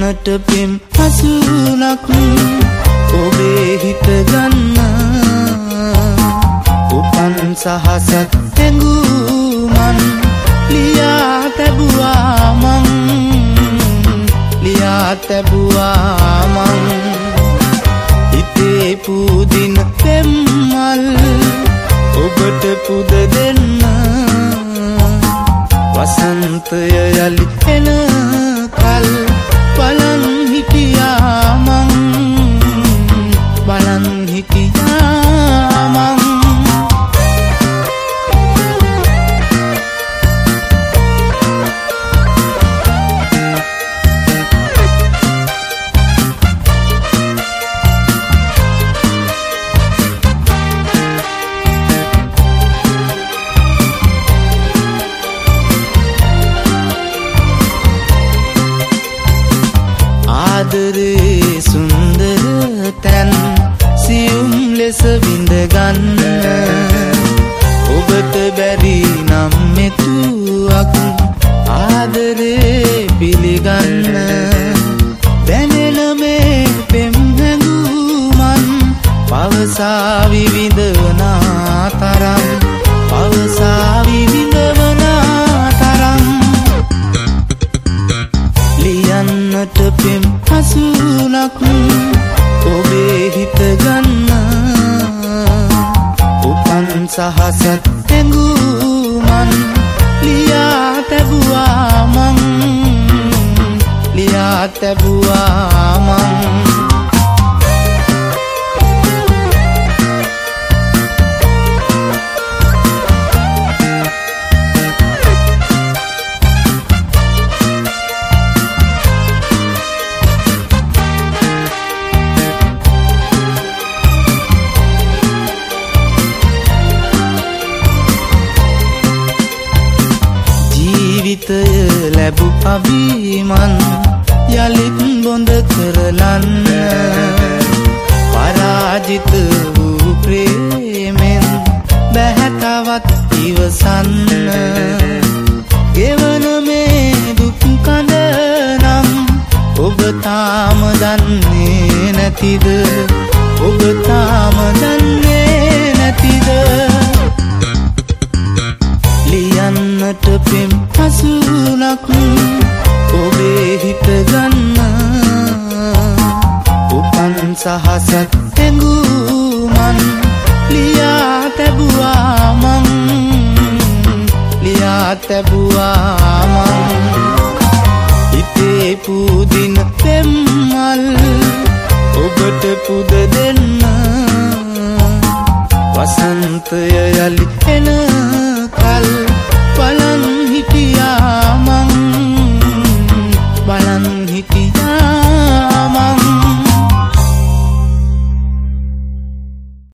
ලියන්නට පෙම් හසුනක් ඔබේ හිත ගන්න උපන් සහසත් හැඟුමන් ලියා තැබුවා මං හිතේ පුදින පෙම්මල් ඔබට පුද දෙන්න වසන්තය යලි එන කල් බලන් හිටියා මං ආදරේ සුන්දර තැන් සියුම් ලෙස විඳ ගන්න ඔබට බැරි නම් මෙතුවක් ආදරේ පිළිගන්න දැනෙන මේ පෙම් හැඟුමන් පවසා විවිඳවනා තරම් ලියන්නට පෙම් හසුනක් ඔබේ හිත ගන්න උපන් සහසත් හැඟුමන් ලියා තැබුවා මං ජීවිතය ලැබු අභිමන් යලිත් බොඳ කරලන්න පරාජිත වූ ප්‍රේමෙන් බැහැතවත් ඉවසන්න ගෙවන මේ දුක් කඳ නම් ඔබ තාම දන්නේ නැතිද ලියන්නට පෙම් හසුනක් ඔබේ හිත ගන්න උපන් සහසත් හැඟුමන් ලියා තැබුවා මං